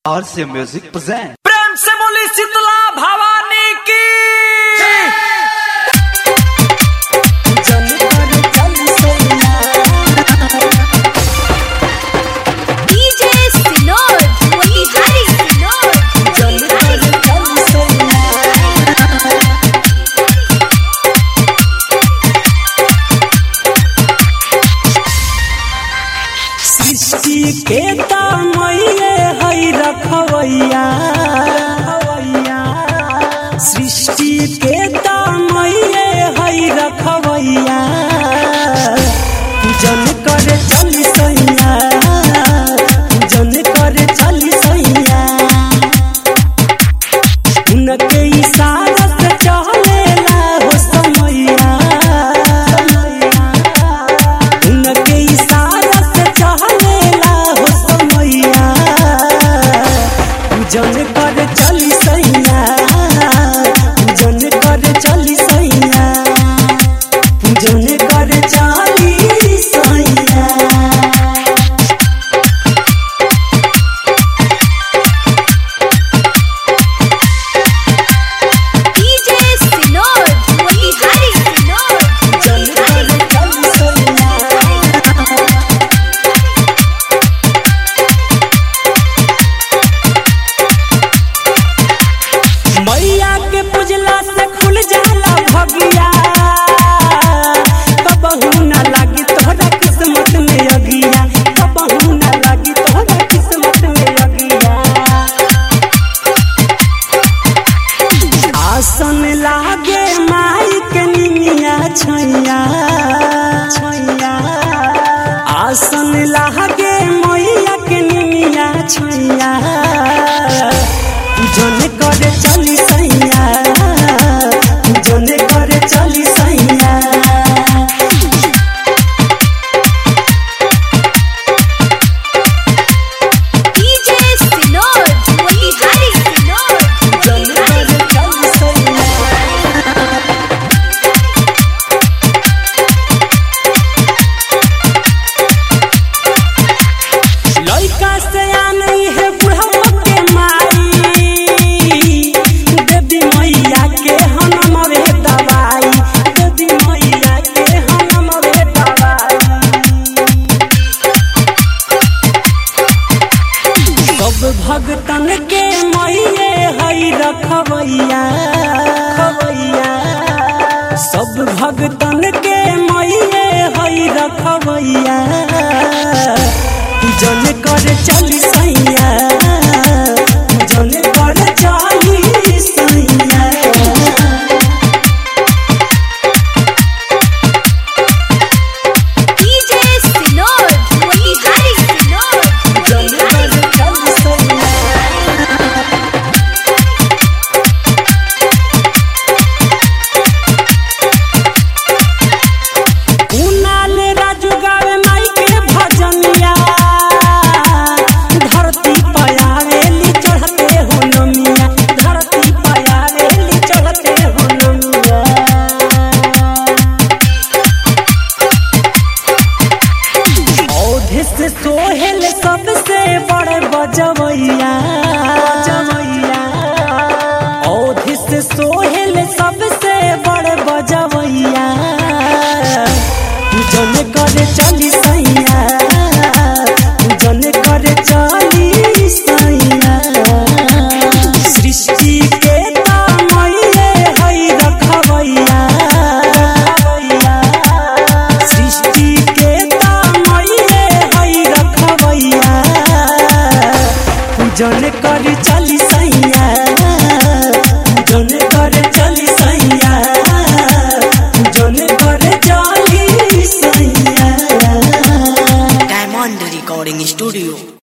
और से music present. प्रेम से बोली शीतला भवानी की। डीजे सिनोर मोतिहारी सृष्टि के तामये हई रखवैया, सृष्टि के तामये हई रखवैया, पूजन करे चली सैया, पूजन करे चली सैया, उनके इशारा से चलेला हो समैया, उनके इशारा से चलेला हो समैया, पूजन करे चली सैया, पूजन करे चली सैया, पूजन करे चली सैया। डीजे सिनोर मोतिहारी मैया के पूजला से खुल जाला भगिया, कबहू ना लागी तोहरा किस्मत में अगिया, कबहू ना लागी तोहरा किस्मत में अगिया। आसन लागे माई के निमिया छैया, छैया, आसन लागे मैया के निमिया छैया, पूजन करे चली सैया, पूजन करे चली सैया। डीजे सिनोर मोतिहारी पूजन करे चली सैया। लइका से आनी है बुढ़वा के माई, देवी मैया के हनमरे दवाई, देवी मैया के हनमरे दवाई। सब भगतन के मैये हई रखवैया, रखवैया, सब भगतन के मैये हई रखवैया, पूजन करे चली सैया, पूजन करे चली सैया। डीजे सिनोर मोतिहारी पूजन करे चली सैया। कुणाल राजू गावे माई के भजनिया, धरती पयारेली चढ़ते हो नमिया, धरती पयारेली चढ़ते हो नमिया। औधे से सोहेल सबसे बड़े बजवैया, बजवैया, औधे से सोहेल सबसे बड़े बजवैया, पूजन करे चली सैया, पूजन करे चली सैया। सृष्टि के तामये हई रखवैया, सृष्टि के तामये हई रखवैया, पूजन करे चली सैया, पूजन करे चली सैया, पूजन करे चली सैया। Diamond recording studio.